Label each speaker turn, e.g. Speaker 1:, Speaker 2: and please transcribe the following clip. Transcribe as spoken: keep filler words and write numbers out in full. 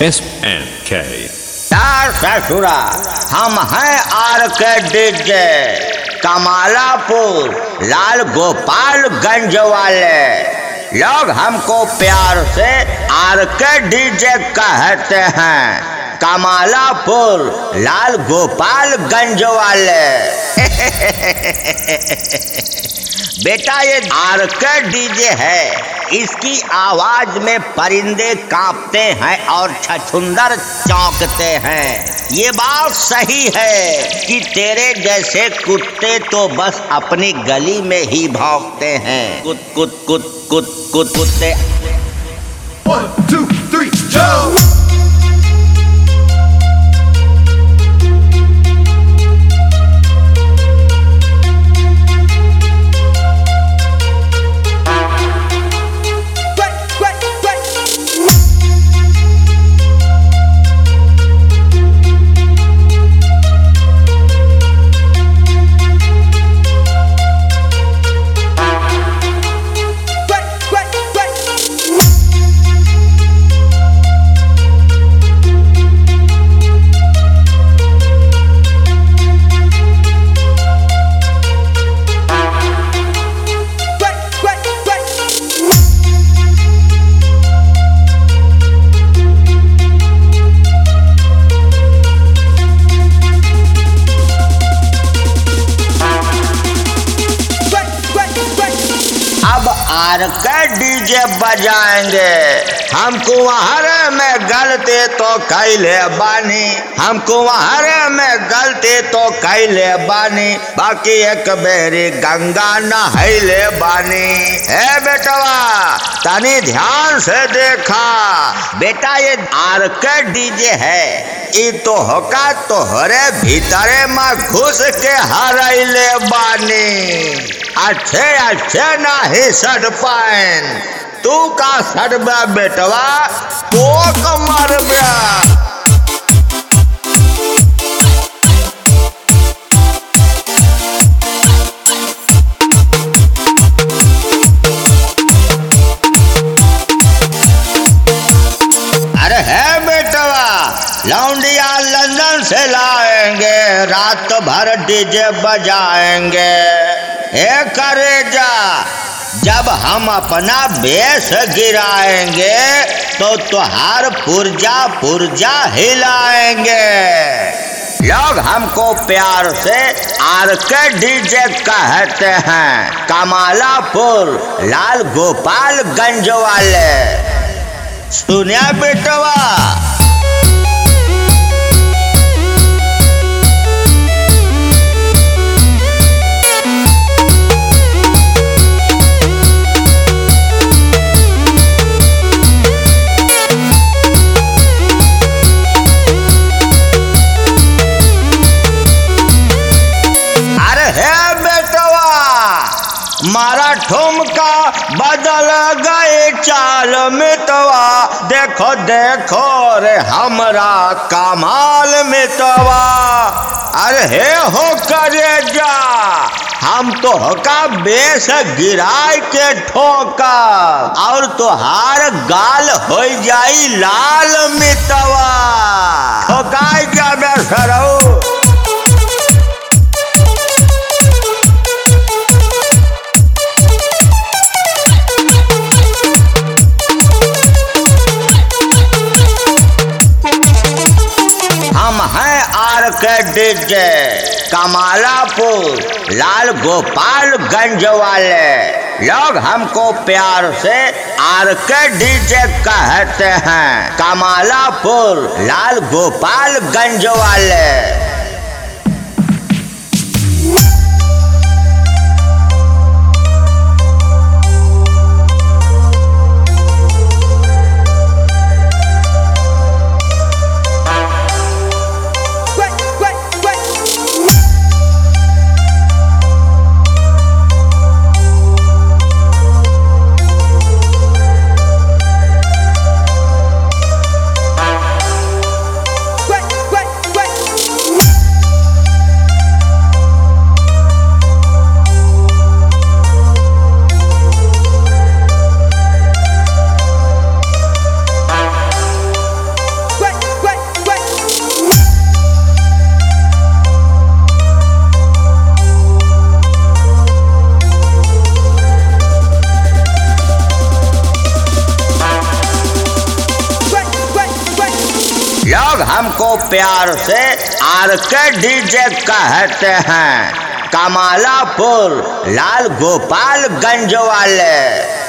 Speaker 1: S N के।
Speaker 2: यार ससुरा, हम हैं आर के डीजे कमालापुर लाल गोपालगंज वाले। लोग हमको प्यार से आर के डीजे कहते हैं, कमालापुर लाल गोपालगंज वाले। बेटा ये आर के डीजे है, इसकी आवाज में परिंदे कांपते हैं और छछुंदर चौंकते हैं। ये बात सही है कि तेरे जैसे कुत्ते तो बस अपनी गली में ही भौंकते हैं। कुत कुत कुत कुत कुत कुत्ते।
Speaker 3: One, two, three, go!
Speaker 2: आर के डीजे बजाएंगे, हम कुंवर में गलती तो कैले बानी, हम कुंवर में गलती तो कैले बानी, बाकी एक बेरी गंगा नहैले बानी। ए बेटवा तनी ध्यान से देखा, बेटा ये आर के डीजे है, ई तो होका तोहरे भीतरे में घुस के हरैले बानी। अच्छे अच्छे नाही सड़ पाएन, तू का सड़बा बेटवा पोक मरबा। अरे है बेटवा, लौंडिया लंदन से लाएंगे, रात भर डीजे बजाएंगे। ए करेजा, जब हम अपना बेस गिराएंगे तो तुहार पुर्जा पुर्जा हिलाएंगे। लोग हमको प्यार से आर के डीजे कहते हैं, कमालापुर लाल गोपालगंज वाले। सुनिया बेटवा, मारा ठुमका बदल गए चाल मितवा, देखो देखो रे हमरा कमाल मितवा। अरे हे हो करे जा, हम तो का बेस गिराए के ठोका और तोहार गाल हो जाई लाल मितवा। ठोकाई जा बेसरऊ। आर के डीजे कमालापुर लाल गोपालगंज वाले। लोग हमको प्यार से आर के डीजे कहते हैं, कमालापुर लाल गोपालगंज वाले। को प्यार से आर के डीजे कहते हैं। कमालापुर लाल गोपालगंज वाले।